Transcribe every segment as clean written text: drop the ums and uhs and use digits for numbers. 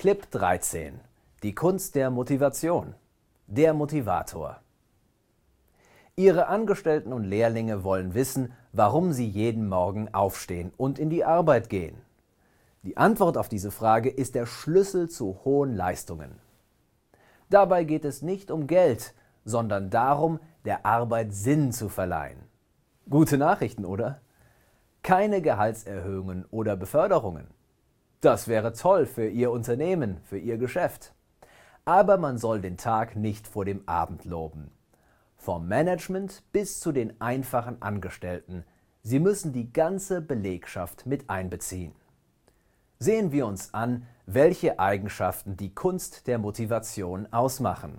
Clip 13. Die Kunst der Motivation. Der Motivator. Ihre Angestellten und Lehrlinge wollen wissen, warum sie jeden Morgen aufstehen und in die Arbeit gehen. Die Antwort auf diese Frage ist der Schlüssel zu hohen Leistungen. Dabei geht es nicht um Geld, sondern darum, der Arbeit Sinn zu verleihen. Gute Nachrichten, oder? Keine Gehaltserhöhungen oder Beförderungen. Das wäre toll für Ihr Unternehmen, für Ihr Geschäft. Aber man soll den Tag nicht vor dem Abend loben. Vom Management bis zu den einfachen Angestellten. Sie müssen die ganze Belegschaft mit einbeziehen. Sehen wir uns an, welche Eigenschaften die Kunst der Motivation ausmachen.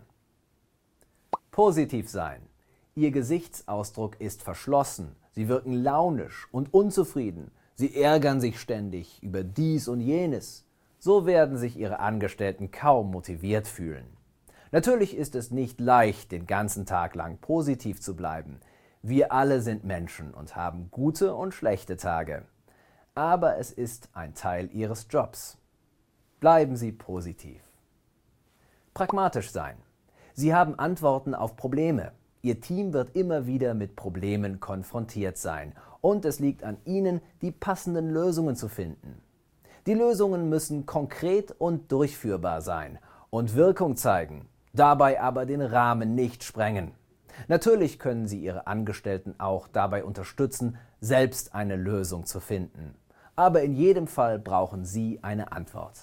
Positiv sein. Ihr Gesichtsausdruck ist verschlossen. Sie wirken launisch und unzufrieden. Sie ärgern sich ständig über dies und jenes. So werden sich Ihre Angestellten kaum motiviert fühlen. Natürlich ist es nicht leicht, den ganzen Tag lang positiv zu bleiben. Wir alle sind Menschen und haben gute und schlechte Tage. Aber es ist ein Teil Ihres Jobs. Bleiben Sie positiv. Pragmatisch sein. Sie haben Antworten auf Probleme. Ihr Team wird immer wieder mit Problemen konfrontiert sein und es liegt an Ihnen, die passenden Lösungen zu finden. Die Lösungen müssen konkret und durchführbar sein und Wirkung zeigen, dabei aber den Rahmen nicht sprengen. Natürlich können Sie Ihre Angestellten auch dabei unterstützen, selbst eine Lösung zu finden. Aber in jedem Fall brauchen Sie eine Antwort.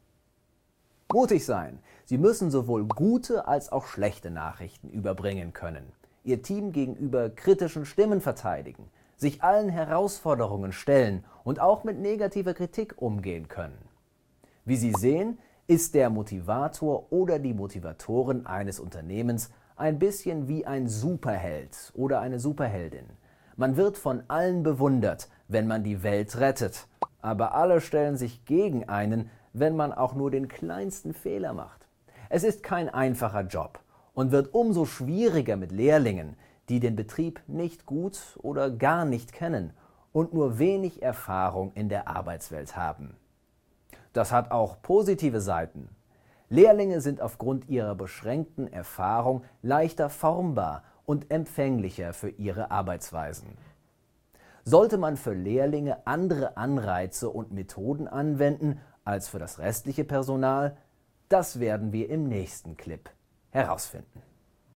Mutig sein. Sie müssen sowohl gute als auch schlechte Nachrichten überbringen können, Ihr Team gegenüber kritischen Stimmen verteidigen, sich allen Herausforderungen stellen und auch mit negativer Kritik umgehen können. Wie Sie sehen, ist der Motivator oder die Motivatorin eines Unternehmens ein bisschen wie ein Superheld oder eine Superheldin. Man wird von allen bewundert, wenn man die Welt rettet, aber alle stellen sich gegen einen, wenn man auch nur den kleinsten Fehler macht. Es ist kein einfacher Job und wird umso schwieriger mit Lehrlingen, die den Betrieb nicht gut oder gar nicht kennen und nur wenig Erfahrung in der Arbeitswelt haben. Das hat auch positive Seiten. Lehrlinge sind aufgrund ihrer beschränkten Erfahrung leichter formbar und empfänglicher für ihre Arbeitsweisen. Sollte man für Lehrlinge andere Anreize und Methoden anwenden als für das restliche Personal? Das werden wir im nächsten Clip herausfinden.